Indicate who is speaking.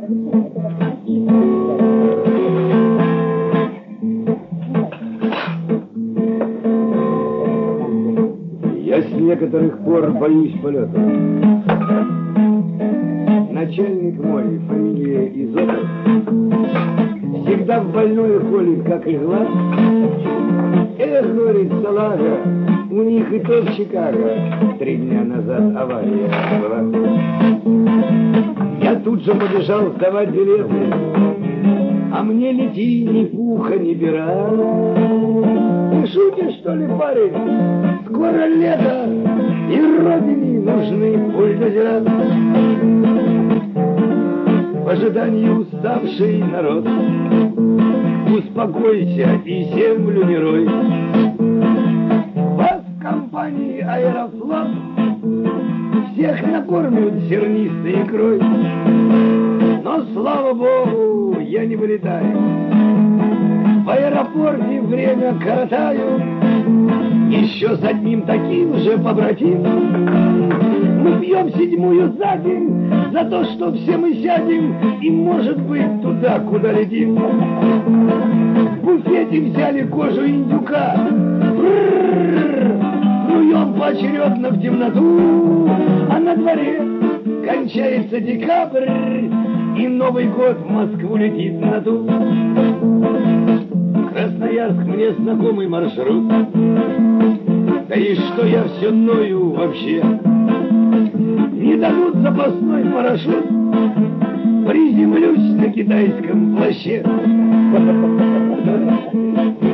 Speaker 1: Я с некоторых пор боюсь полета. Начальник мой, фамилия Изотов, всегда в больное ходит, как игла. Эх, говорит, салага, у них и то в Чикаго 3 дня назад авария была. Я тут же побежал сдавать билеты, а мне лети ни пуха, ни пера. Ты шутишь, что ли, парень? Скоро лето, и родине нужны бульдозера. В ожидании уставший народ, успокойся и землю не рой. Вас в компании Аэрофлот всех накормят зернистой икрой. Но, слава богу, я не вылетаю. В аэропорте время коротаю. Еще с одним таким же побратим. Мы пьем 7-ю за день за то, что все мы сядем и, может быть, туда, куда летим. В буфете взяли кожу индюка. Плюем поочередно в темноту. А на дворе кончается декабрь, и Новый год в Москву летит на ту. Красноярск мне знакомый маршрут. Да и что я все ною вообще? Не дадут запасной парашют, приземлюсь на китайском плаще.